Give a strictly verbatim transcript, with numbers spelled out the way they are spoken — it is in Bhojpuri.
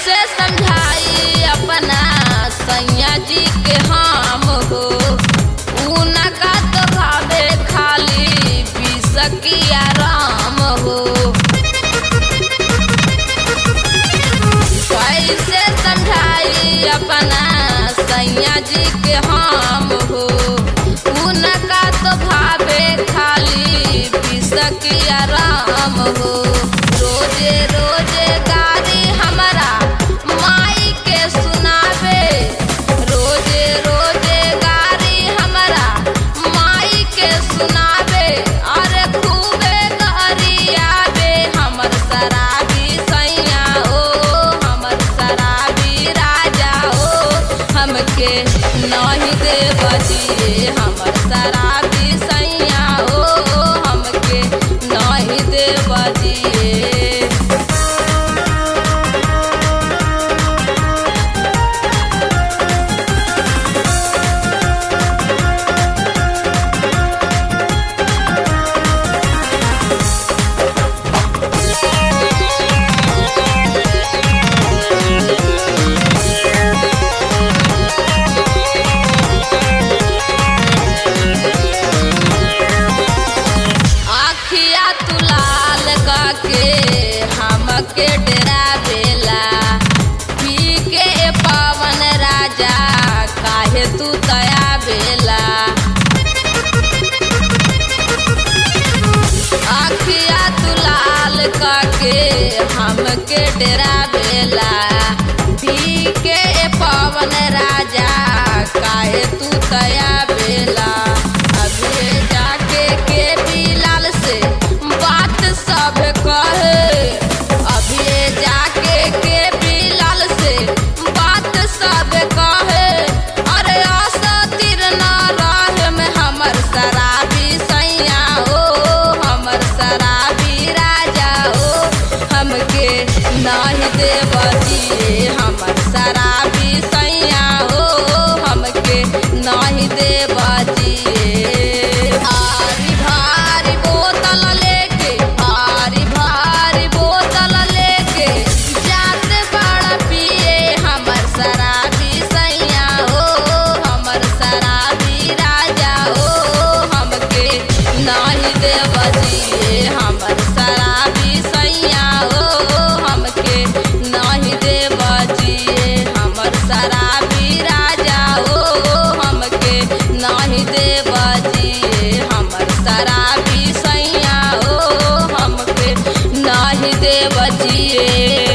कैसे समझाई अपना सैया जी के हम हो, उनका तो भावे खाली बिसकिया राम हो। कैसे समझाई अपना सैया जी के हम हो, उनका तो भावे खाली बिसकिया राम हो। रोजे रोजे गारी हमारा माई के सुनावे, रोजे रोजे गारी हमारा माई के सुनावे। अरे खूबे गरियावे हमर शराबी सैया ओ, हमर शराबी राजा ओ, हमके नहीं दे बजिए हमर शराबी सैया ओ, हमके नहीं दे बजिए। आखिया तू लाल काके हमके डरावेला, पी के पवन राजा काहे तू दयावेला। आखिया तू लाल काके हमके डरावेला, पी के पवन राजा काहे तू दयावेला। अभी जाके के बिलाल से बात सब कहे, अभी जाके के बिलाल से बात सब कहे। अरे आशा तिर ना रह में हमर शराबी सैया ओ, हमर शराबी राजा ओ, हमके नहीं दे बजिए हमर शराबी सैया ओ, हमके नहीं दे बजिए। आरी भारी बोतल लेके, आरी भारी बोतल लेके जाते बड़ा पिए हमर शराबी सैया ओ, हमर शराबी राजा ओ, हमके नहीं दे बजिए हमर शराबी सैया ओ, हमके नहीं दे बजिए हमर शराबी राजा ओ, हमके नहीं दे बजिए हमर शराबी सैया ओ, हमके नहीं दे बजिए।